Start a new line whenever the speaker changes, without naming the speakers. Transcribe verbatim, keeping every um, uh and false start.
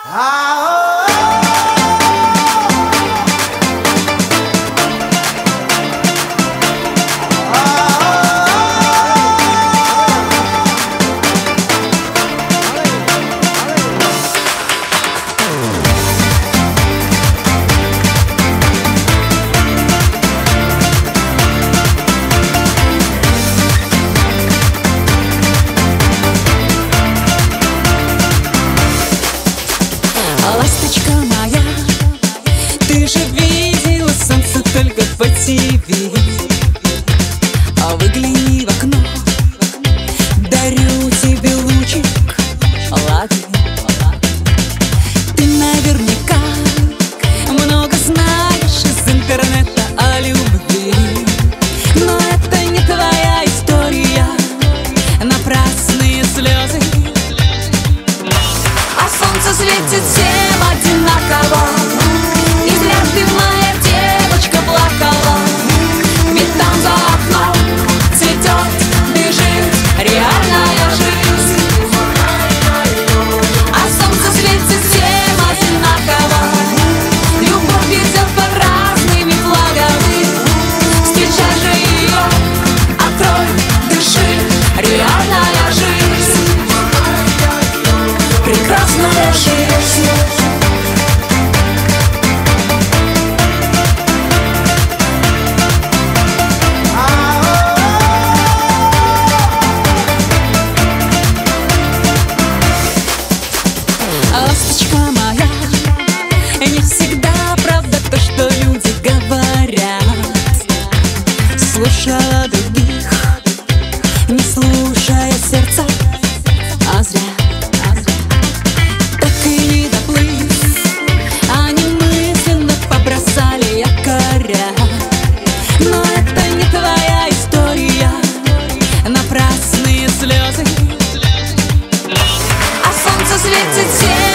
Ласточка моя, ты же видела солнце только по ТВ. А выгляни в окно, дарю тебе лучик, лови. Ты наверняка много знаешь из интернета о любви, но это не твоя история, напрасные слезы. А солнце светит всем одинаково, и зря ты, моя девочка, плакала. Ведь там за окном цветет, бежит реальная жизнь. А солнце светит всем одинаково, любовь идет под разными флагами. Встречай же ее, открой, дыши, реальная жизнь, прекрасная жизнь. Ласточка моя, не всегда правда то, что люди говорят. Слушала других, не слушая сердца, а зря. Так и не доплыть, они мысленно побросали якоря. Но это не твоя история, напрасные слезы. А солнце светит всем